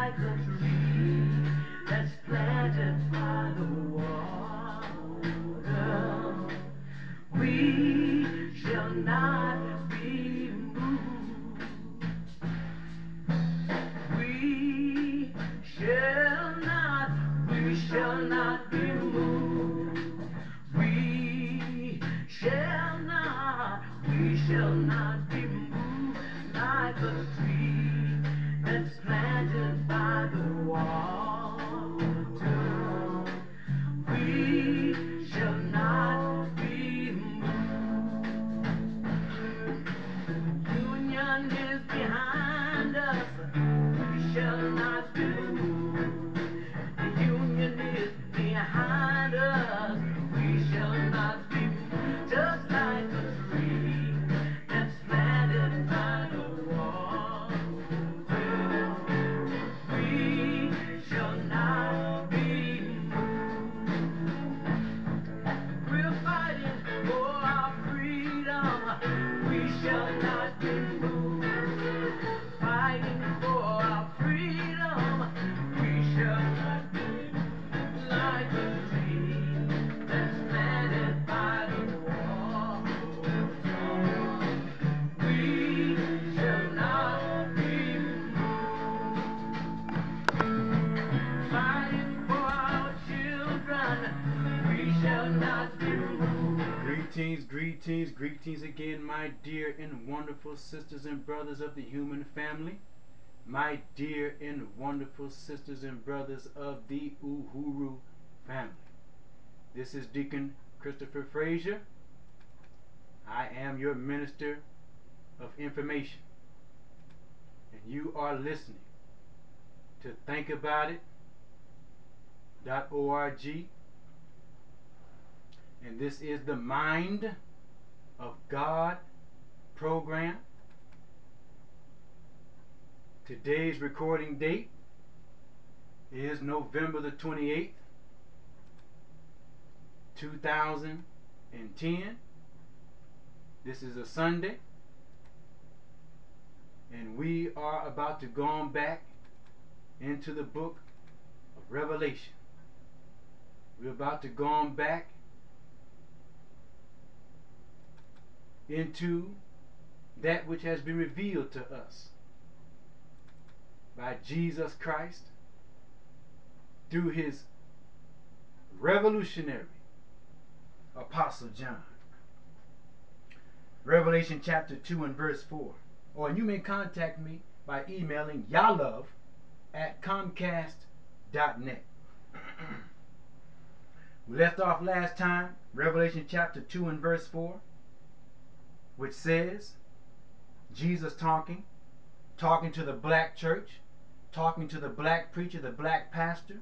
like a tree that's planted by the water. We shall not be moved. We we shall not be moved. We shall not be moved like a tree that's planted by the water. We shall not be moved. Union is behind us. We shall not be moved. The union is behind us. We shall not be moved. Just like a tree that's planted by the water. We shall not be moved. We're fighting for our freedom. We shall not be moved. Fighting for our freedom. We shall not be moved. Like a tree that's planted by the water. We shall not be moved. Fighting for our children. We shall not be moved. Greetings, greetings, greetings again, my dear and wonderful sisters and brothers of the human family. My dear and wonderful sisters and brothers of the Uhuru family. This is Deacon Christopher Frazier. I am your minister of information. And you are listening to thinkaboutit.org. And this is the Mind of God program. Today's recording date is November the 28th, 2010. This is a Sunday. And we are about to go on back into the book of Revelation. We're about to go on back into that which has been revealed to us by Jesus Christ through his revolutionary Apostle John. Revelation chapter 2 and verse 4. Or you may contact me by emailing yalove@comcast.net. We left off last time, Revelation chapter 2 and verse 4, which says, Jesus talking to the black church, talking to the black preacher, the black pastor,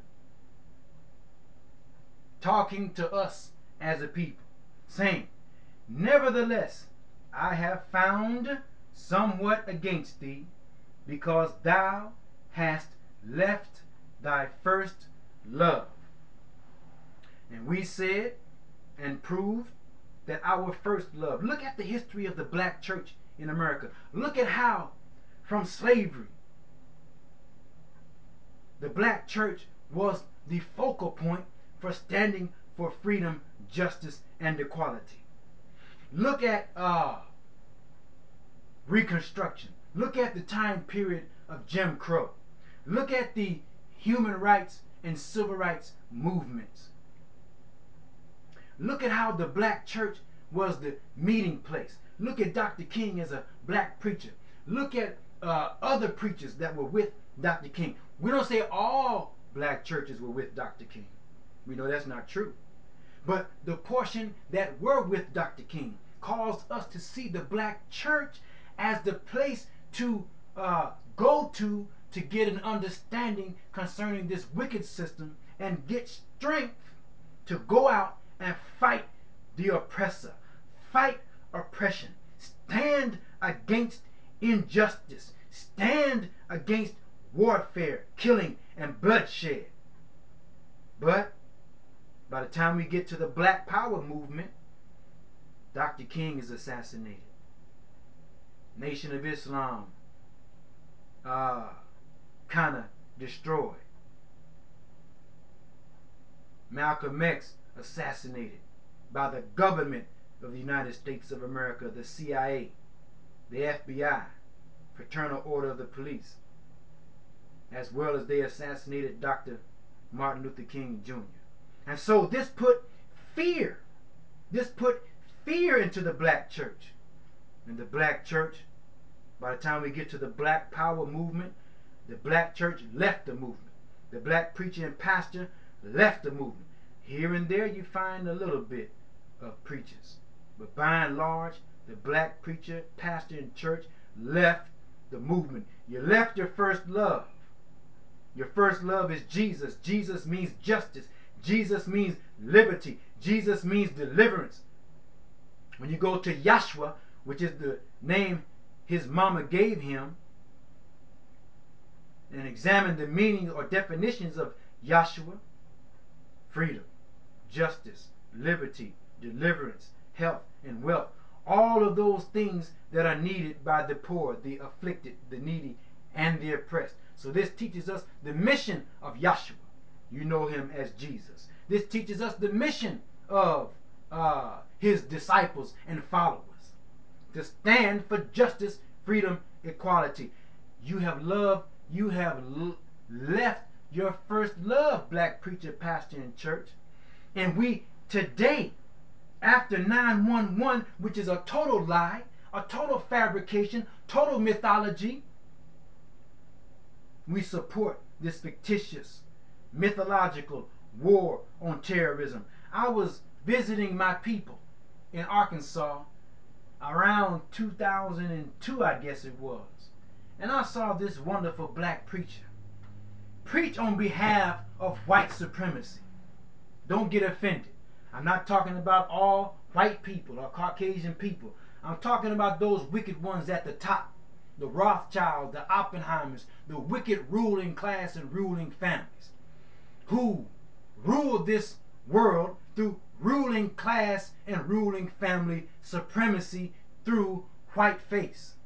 talking to us as a people, saying, nevertheless, I have found somewhat against thee, because thou hast left thy first love. And we said and proved that our first love. Look at the history of the black church in America. Look at how, from slavery, the black church was the focal point for standing for freedom, justice, and equality. Look at Reconstruction. Look at the time period of Jim Crow. Look at the human rights and civil rights movements. Look at how the black church was the meeting place. Look at Dr. King as a black preacher. Look at other preachers that were with Dr. King. We don't say all black churches were with Dr. King. We know that's not true. But the portion that were with Dr. King caused us to see the black church as the place to go to get an understanding concerning this wicked system and get strength to go out and fight the oppressor, fight oppression, stand against injustice, stand against warfare, killing, and bloodshed. But by the time we get to the Black Power movement, Dr. King is assassinated. Nation of Islam kind of destroyed. Malcolm X assassinated by the government of the United States of America, the CIA, the FBI, Fraternal Order of the Police, as well as they assassinated Dr. Martin Luther King Jr. And so fear, this put fear into the black church. And the black church, by the time we get to the Black Power movement, the black church left the movement. The black preacher and pastor left the movement. Here and there you find a little bit of preachers. But by and large, the black preacher, pastor, and church left the movement. You left your first love. Your first love is Jesus. Jesus means justice. Jesus means liberty. Jesus means deliverance. When you go to Yahshua, which is the name his mama gave him, and examine the meaning or definitions of Yahshua: freedom, justice, liberty, deliverance, health, and wealth. All of those things that are needed by the poor, the afflicted, the needy, and the oppressed. So this teaches us the mission of Yahshua. You know him as Jesus. This teaches us the mission of his disciples and followers: to stand for justice, freedom, equality. You have left your first love, black preacher, pastor, and church. And we today, after 9/11, which is a total lie, a total fabrication, total mythology, we support this fictitious, mythological war on terrorism. I was visiting my people in Arkansas around 2002, I guess it was. And I saw this wonderful black preacher preach on behalf of white supremacy. Don't get offended. I'm not talking about all white people or Caucasian people. I'm talking about those wicked ones at the top: the Rothschilds, the Oppenheimers, the wicked ruling class and ruling families who rule this world through ruling class and ruling family supremacy through white face,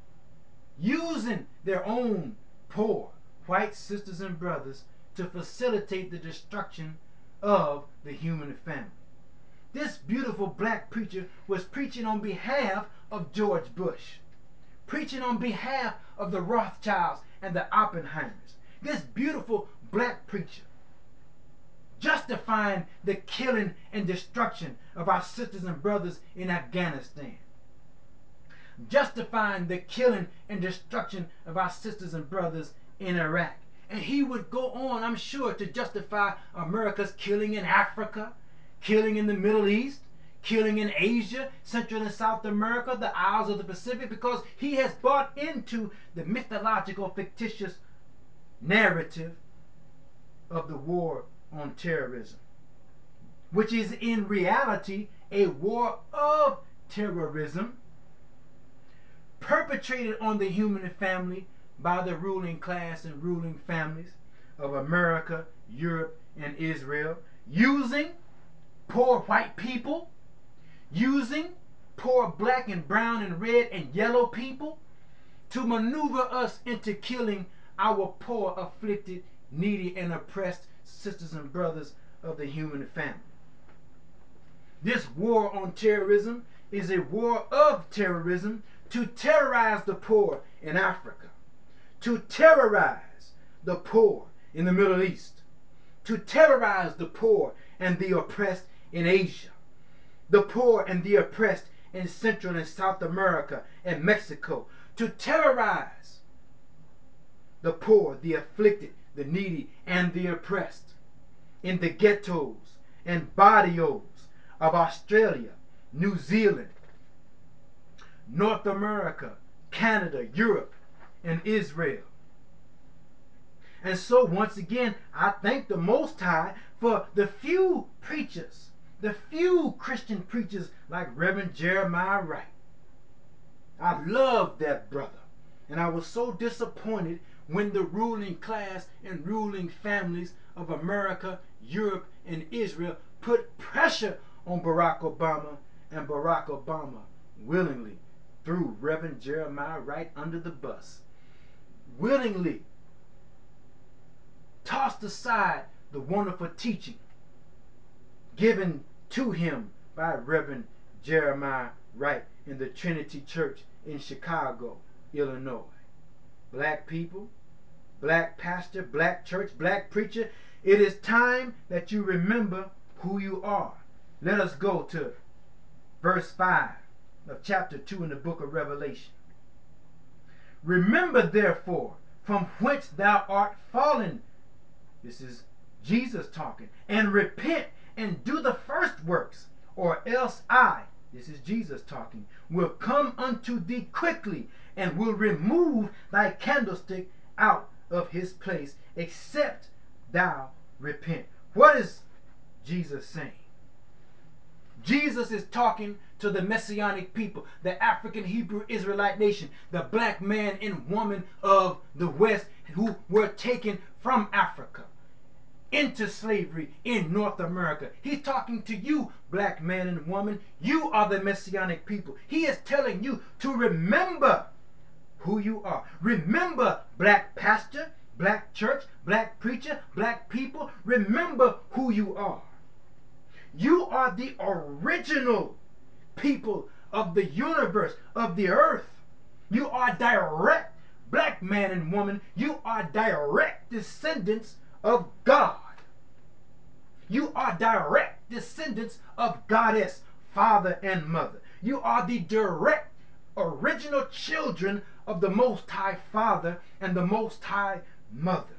using their own poor white sisters and brothers to facilitate the destruction of the human family. This beautiful black preacher was preaching on behalf of George Bush, preaching on behalf of the Rothschilds and the Oppenheimers. This beautiful black preacher justifying the killing and destruction of our sisters and brothers in Afghanistan, justifying the killing and destruction of our sisters and brothers in Iraq. And he would go on, I'm sure, to justify America's killing in Africa, killing in the Middle East, killing in Asia, Central and South America, the Isles of the Pacific, because he has bought into the mythological, fictitious narrative of the war on terrorism, which is in reality a war of terrorism perpetrated on the human family by the ruling class and ruling families of America, Europe, and Israel, using poor white people, using poor black and brown and red and yellow people to maneuver us into killing our poor, afflicted, needy, and oppressed sisters and brothers of the human family. This war on terrorism is a war of terrorism to terrorize the poor in Africa, to terrorize the poor in the Middle East, to terrorize the poor and the oppressed in Asia, the poor and the oppressed in Central and South America and Mexico, to terrorize the poor, the afflicted, the needy, and the oppressed in the ghettos and barrios of Australia, New Zealand, North America, Canada, Europe, and Israel. And so once again, I thank the Most High for the few preachers, the few Christian preachers like Reverend Jeremiah Wright. I love that brother. And I was so disappointed when the ruling class and ruling families of America, Europe, and Israel put pressure on Barack Obama, and Barack Obama willingly threw Reverend Jeremiah Wright under the bus. Willingly tossed aside the wonderful teaching given to him by Reverend Jeremiah Wright in the Trinity Church in Chicago, Illinois. Black people, black pastor, black church, black preacher, it is time that you remember who you are. Let us go to verse 5 of chapter 2 in the book of Revelation. Remember therefore from whence thou art fallen. This is Jesus talking. And repent and do the first works, or else I, this is Jesus talking, will come unto thee quickly, and will remove thy candlestick out of his place, except thou repent. What is Jesus saying? Jesus is talking to the Messianic people, the African Hebrew Israelite nation, the black man and woman of the West who were taken from Africa into slavery in North America. He's talking to you, black man and woman. You are the Messianic people. He is telling you to remember who you are. Remember, black pastor, black church, black preacher, black people. Remember who you are. You are the original people of the universe, of the earth. You are direct, black man and woman, you are direct descendants of God. You are direct descendants of Goddess, Father and Mother. You are the direct original children of the Most High Father and the Most High Mother.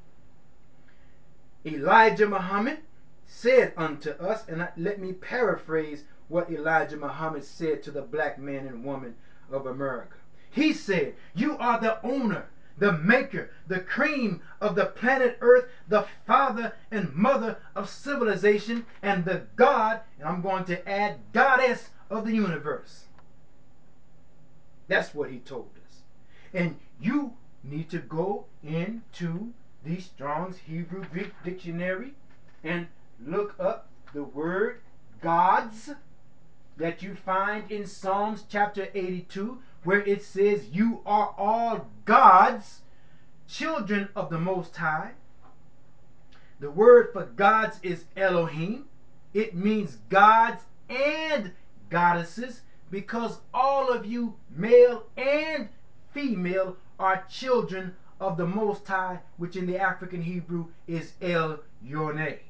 Elijah Muhammad said unto us, and let me paraphrase what Elijah Muhammad said to the black man and woman of America. He said, you are the owner, the maker, the cream of the planet Earth, the father and mother of civilization, and the God, and I'm going to add goddess of the universe. That's what he told us. And you need to go into the Strong's Hebrew Greek Dictionary and look up the word gods that you find in Psalms chapter 82, where it says, you are all gods, children of the Most High. The word for gods is Elohim. It means gods and goddesses, because all of you, male and female, are children of the Most High, which in the African Hebrew is El Yoneh.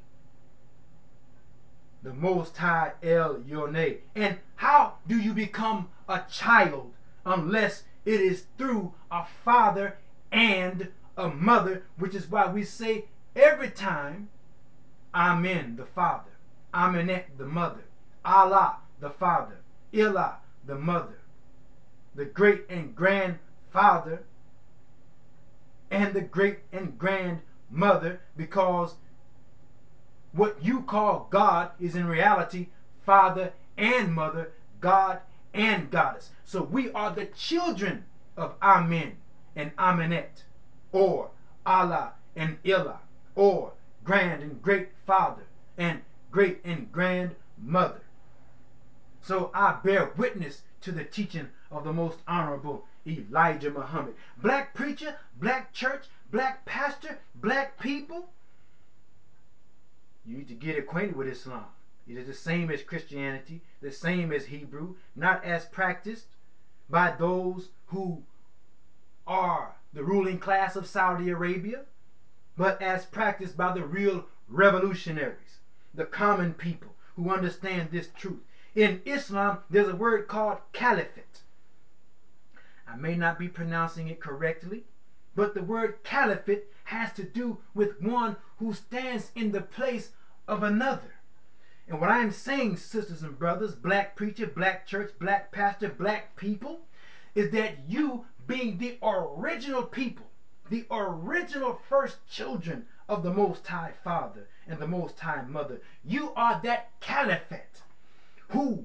The Most High El Yoneh. And how do you become a child unless it is through a father and a mother, which is why we say every time, Amen, the father, Amenet, the mother, Allah, the father, Ilah, the mother, the great and grandfather, and the great and grandmother, because what you call God is in reality father and mother, God and goddess. So we are the children of Amen and Amenet, or Allah and Ilah, or grand and great father and great and grandmother. So I bear witness to the teaching of the most honorable Elijah Muhammad. Black preacher, black church, black pastor, black people, you need to get acquainted with Islam. It is the same as Christianity, the same as Hebrew, not as practiced by those who are the ruling class of Saudi Arabia, but as practiced by the real revolutionaries, the common people who understand this truth. In Islam, there's a word called caliphate. I may not be pronouncing it correctly, but the word caliphate has to do with one who stands in the place of another. And what I am saying, sisters and brothers, black preacher, black church, black pastor, black people, is that you, being the original people, the original first children of the Most High Father and the Most High Mother, you are that caliphate who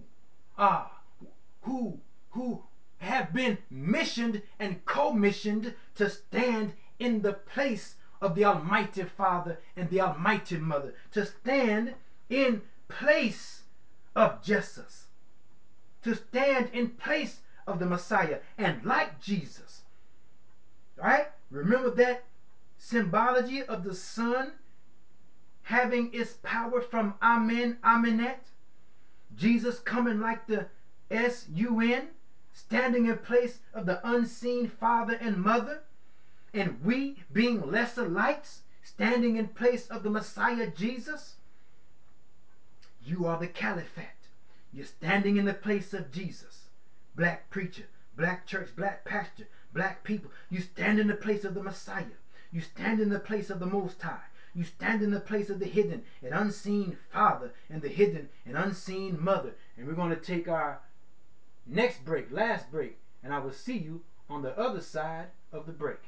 have been missioned and commissioned to stand in the place of the Almighty Father and the Almighty Mother, to stand in place of Jesus, to stand in place of the Messiah. And like Jesus, right? Remember that symbology of the sun having its power from Amen, Amenet. Jesus coming like the S-U-N, standing in place of the unseen father and mother, and we being lesser lights, standing in place of the Messiah Jesus. You are the caliphate. You're standing in the place of Jesus. Black preacher, black church, black pastor, black people. You stand in the place of the Messiah. You stand in the place of the Most High. You stand in the place of the hidden and unseen Father and the hidden and unseen Mother. And we're going to take our next break, last break, and I will see you on the other side of the break.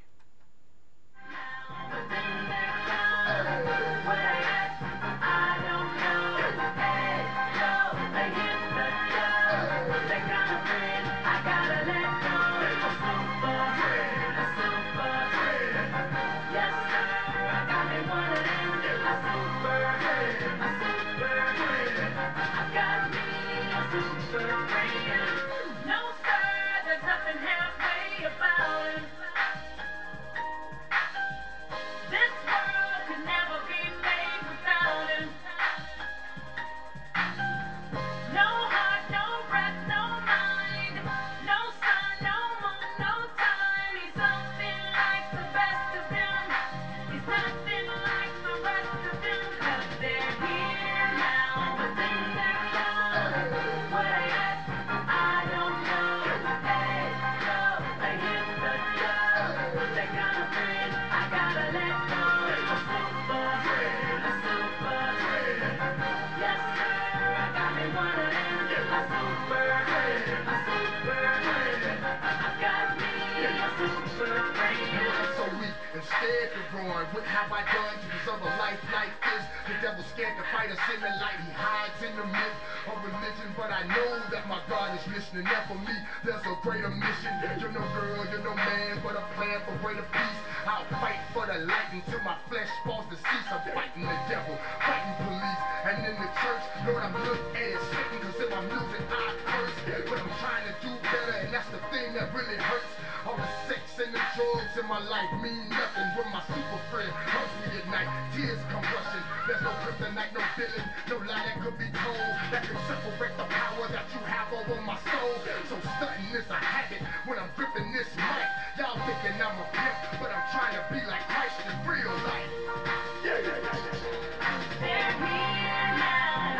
Instead to run, what have I done to deserve a life like this? The devil scared to fight us in the light. He hides in the myth of religion, but I know that my God is listening. And for me, there's a greater mission. You're no girl, you're no man, but a plan for greater peace. I'll fight for the light until my flesh falls to cease. I'm fighting the devil, fighting police, and in the church, Lord, I'm looked at as Satan, cause in my music I curse. But I'm trying to do better, and that's the thing that really hurts. All the sex and the drugs in my life mean nothing when my super friend hugs me at night. Tears come rushing. There's no kryptonite, no villain, no lie that could be told that can separate the power that you have over my soul. So stunting is a habit when I'm gripping this mic. Y'all thinking I'm a pimp, but I'm trying to be like Christ in real life. Yeah, yeah, yeah, yeah. They're here now.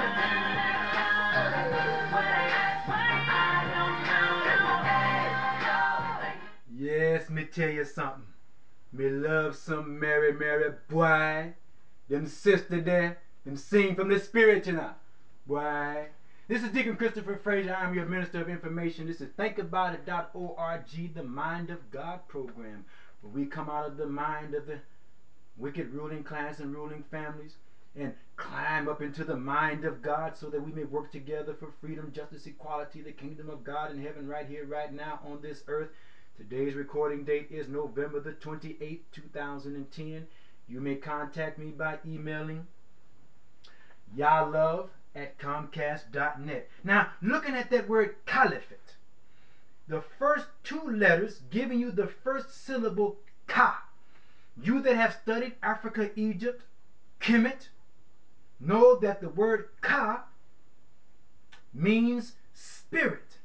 What I don't know. Yes, me tell you something. Me love some Mary, Mary, boy. Them sister there, them sing from the spirit, you know. Boy. This is Deacon Christopher Frazier. I am your Minister of Information. This is thinkaboutit.org, the Mind of God program, where we come out of the mind of the wicked ruling class and ruling families and climb up into the mind of God so that we may work together for freedom, justice, equality, the kingdom of God in heaven right here, right now on this earth. Today's recording date is November the 28th, 2010. You may contact me by emailing yalove@comcast.net. Now, looking at that word caliphate, the first two letters giving you the first syllable ka. You that have studied Africa, Egypt, Kemet, know that the word ka means spirit.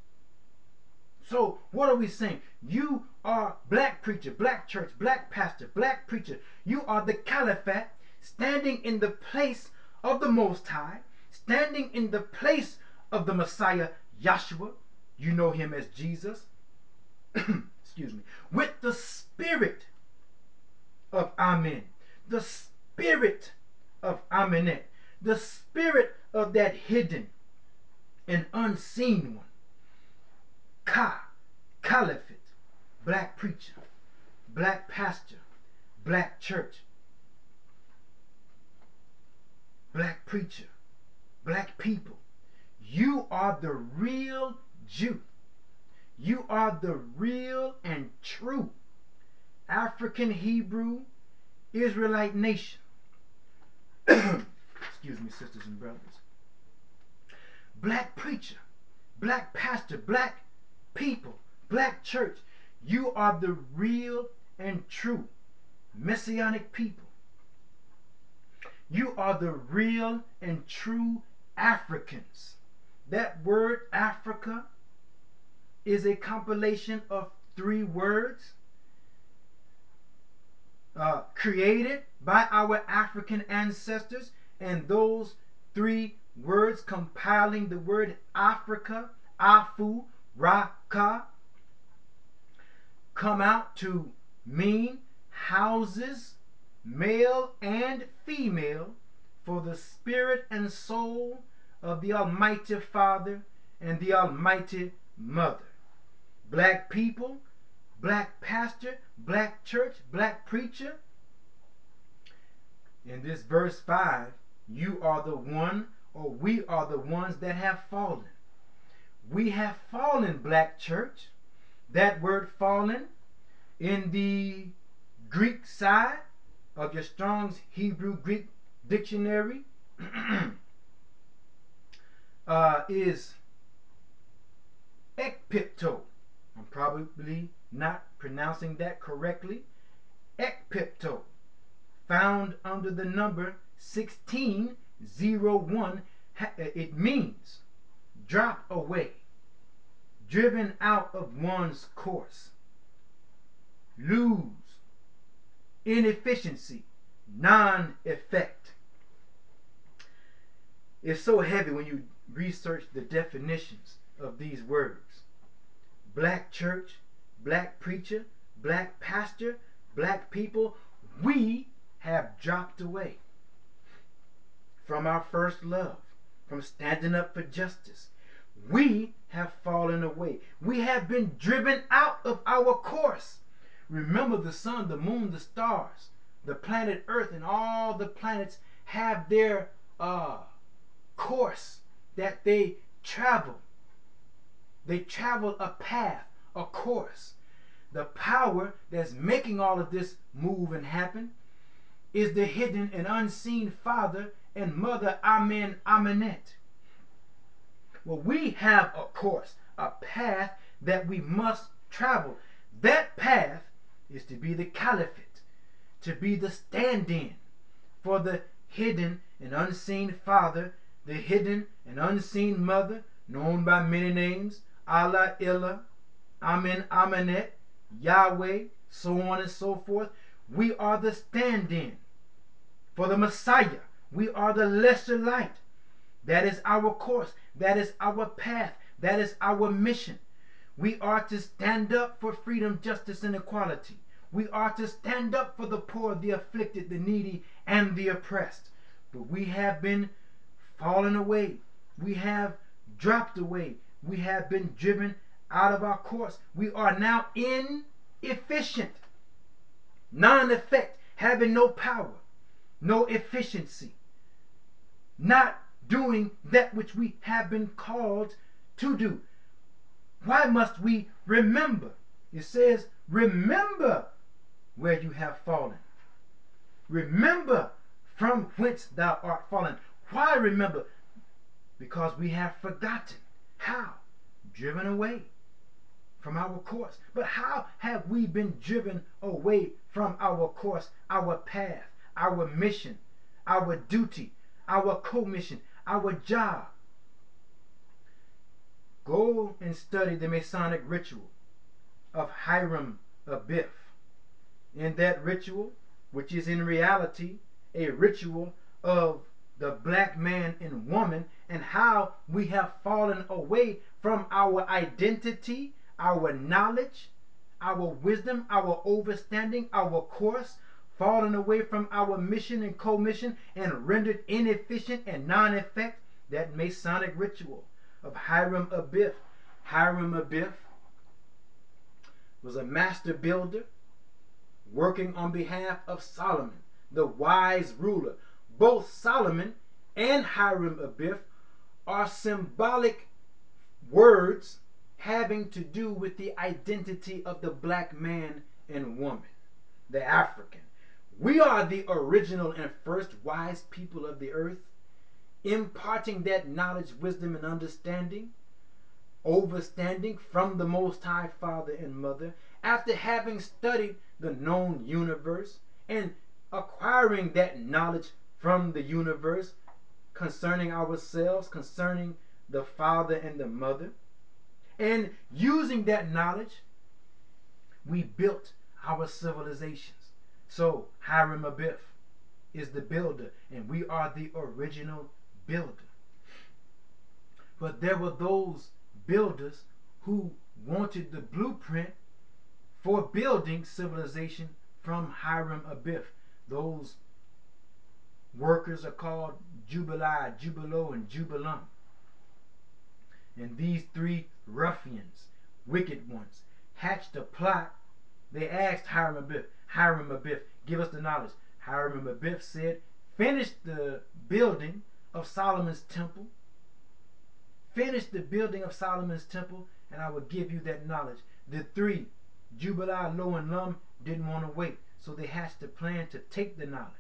So what are we saying? You are black preacher, black church, black pastor, black preacher. You are the caliphate standing in the place of the Most High, standing in the place of the Messiah, Yahshua. You know him as Jesus. Excuse me. With the spirit of Amen, the spirit of Amenet, the spirit of that hidden and unseen one. Caliphate, black preacher, black pastor, black church, black preacher, black people. You are the real Jew. You are the real and true African Hebrew Israelite nation. Excuse me, sisters and brothers. Black preacher, black pastor, black people, black church. You are the real and true messianic people. You are the real and true Africans. That word Africa is a compilation of three words created by our African ancestors, and those three words compiling the word Africa, Afu, Raka, come out to mean houses, male and female, for the spirit and soul of the Almighty Father and the Almighty Mother. Black people, black pastor, black church, black preacher. In this verse 5, you are the one, or we are the ones that have fallen. We have fallen, black church. That word fallen in the Greek side of your Strong's Hebrew Greek dictionary is ekpipto. I'm probably not pronouncing that correctly. Ekpipto, found under the number 1601. It means drop away, driven out of one's course, lose, inefficiency, non-effect. It's so heavy when you research the definitions of these words. Black church, black preacher, black pastor, black people, we have dropped away from our first love, from standing up for justice. We have fallen away. We have been driven out of our course. Remember, the sun, the moon, the stars, the planet Earth, and all the planets have their course that they travel. They travel a path, a course. The power that's making all of this move and happen is the hidden and unseen Father and Mother Amen Amenet. Well, we have a course, a path that we must travel. That path is to be the caliphate, to be the stand-in for the hidden and unseen Father, the hidden and unseen Mother, known by many names, Allah, Illah, Amen, Amenet, Yahweh, so on and so forth. We are the stand-in for the Messiah. We are the lesser light. That is our course. That is our path. That is our mission. We are to stand up for freedom, justice, and equality. We are to stand up for the poor, the afflicted, the needy, and the oppressed. But we have been fallen away. We have dropped away. We have been driven out of our course. We are now inefficient, non-effect, having no power, no efficiency, not doing that which we have been called to do. Why must we remember? It says, remember where you have fallen. Remember from whence thou art fallen. Why remember? Because we have forgotten. How? Driven away from our course. But how have we been driven away from our course, our path, our mission, our duty, our commission, our job? Go and study the Masonic ritual of Hiram Abiff. In that ritual, which is in reality a ritual of the black man and woman, and how we have fallen away from our identity, our knowledge, our wisdom, our understanding, our course, fallen away from our mission and commission, and rendered inefficient and non-effect. That Masonic ritual of Hiram Abiff. Hiram Abiff was a master builder working on behalf of Solomon, the wise ruler. Both Solomon and Hiram Abiff are symbolic words having to do with the identity of the black man and woman, the African. We are the original and first wise people of the earth, imparting that knowledge, wisdom, and understanding, overstanding from the Most High Father and Mother, after having studied the known universe and acquiring that knowledge from the universe concerning ourselves, concerning the father and the mother. And using that knowledge, we built our civilizations. So Hiram Abiff is the builder, and we are the original builder. But there were those builders who wanted the blueprint for building civilization from Hiram Abiff. Those workers are called Jubilee, Jubilo, and Jubilam. And these three ruffians, wicked ones, hatched a plot. They asked Hiram Abiff, give us the knowledge. Hiram Abiff said, finish the building of Solomon's temple. Finish the building of Solomon's temple, and I will give you that knowledge. The three, Jubilee, Lo, and Lum, didn't want to wait, so they hatched a plan to take the knowledge.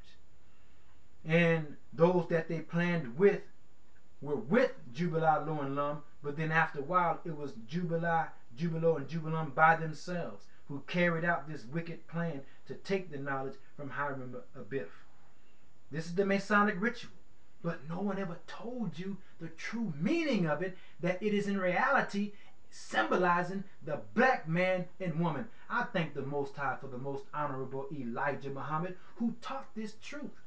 And those that they planned with were with Jubilee, Lo, and Lum, but then after a while, it was Jubilee, Jubilo, and Jubilam by themselves who carried out this wicked plan to take the knowledge from Hiram Abiff. This is the Masonic ritual. But no one ever told you the true meaning of it, that it is in reality symbolizing the black man and woman. I thank the Most High for the Most Honorable Elijah Muhammad, who taught this truth.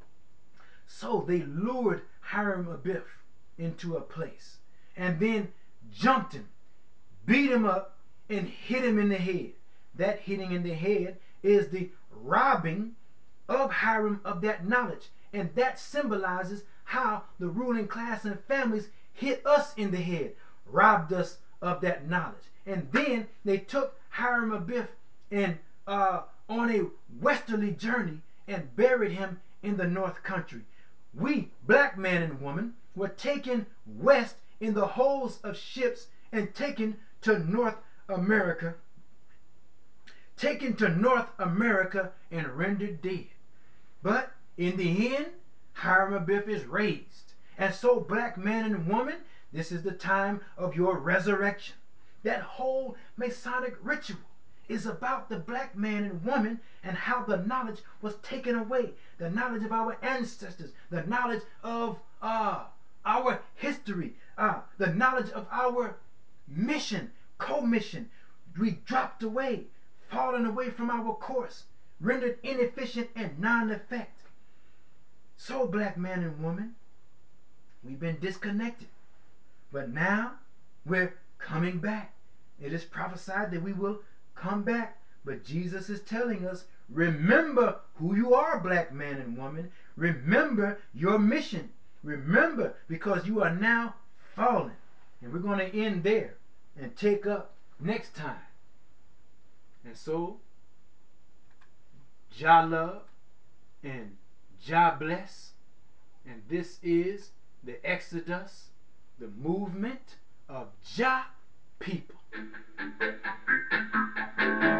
So they lured Hiram Abiff into a place and then jumped him, beat him up, and hit him in the head. That hitting in the head is the robbing of Hiram of that knowledge. And that symbolizes how the ruling class and families hit us in the head, robbed us of that knowledge. And then they took Hiram Abiff and on a westerly journey and buried him in the North Country. We, black man and woman, were taken west in the hulls of ships and taken to North America, and rendered dead. But in the end, Hiram Abiff is raised. And so, black man and woman, this is the time of your resurrection. That whole Masonic ritual is about the black man and woman and how the knowledge was taken away. The knowledge of our ancestors, the knowledge of our history, the knowledge of our mission, co-mission. We dropped away, fallen away from our course, rendered inefficient and non-effect. So, black man and woman, we've been disconnected. But now we're coming back. It is prophesied that we will come back. But Jesus is telling us, remember who you are, black man and woman. Remember your mission. Remember, because you are now fallen. And we're going to end there and take up next time. And so, Jah love and Jah bless. And this is the Exodus, the movement of Jah people.